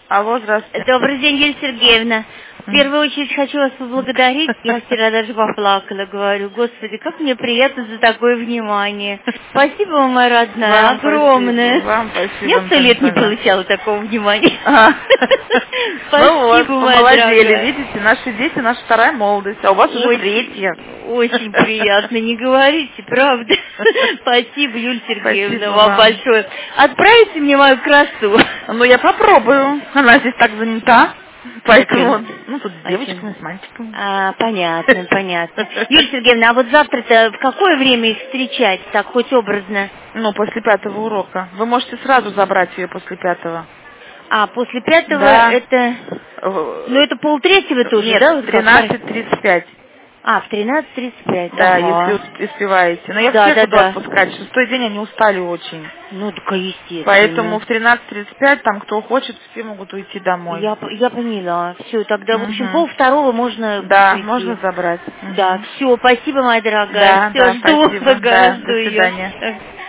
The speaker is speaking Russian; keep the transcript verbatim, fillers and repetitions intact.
Алло, здравствуйте. Добрый день, Юлия Сергеевна. В первую очередь хочу вас поблагодарить. Я вчера даже поплакала, говорю, господи, как мне приятно за такое внимание. Спасибо вам, моя родная, Вам огромное. Спасибо. Вам спасибо. Я сто лет не получала такого внимания. А. Спасибо, ну вот, моя помолодели, дорогая. видите, наши дети, наша вторая молодость, а у вас уже Очень, третья. Очень приятно, не говорите, правда. Спасибо, Юлия Сергеевна, Спасибо вам вам. большое. Отправите мне мою красу. Ну, я попробую. Она здесь так занята. Поэтому, Очень. ну, тут с Очень. девочками, с мальчиками. А, понятно, понятно. Юлия Сергеевна, а вот завтра-то в какое время их встречать, так хоть образно? Ну, после пятого урока. Вы можете сразу забрать ее после пятого. А, после пятого Да. это... Ну, это полтретьего тоже, Нет, да? в тринадцать тридцать пять. А, в тринадцать тридцать пять. Да, Ага. если успеваете. Но я Да, всех да, буду да. отпускать. Шестой день они устали очень. Ну, так естественно. Поэтому в тринадцать тридцать пять там кто хочет, все могут уйти домой. Я, п- я поняла. Все, тогда, в общем, Мгм. пол второго можно Да, прийти. можно забрать. Да, Мгм. все, спасибо, моя дорогая. Да, Все, да, жду, спасибо. ага, Да, жду до ее. свидания.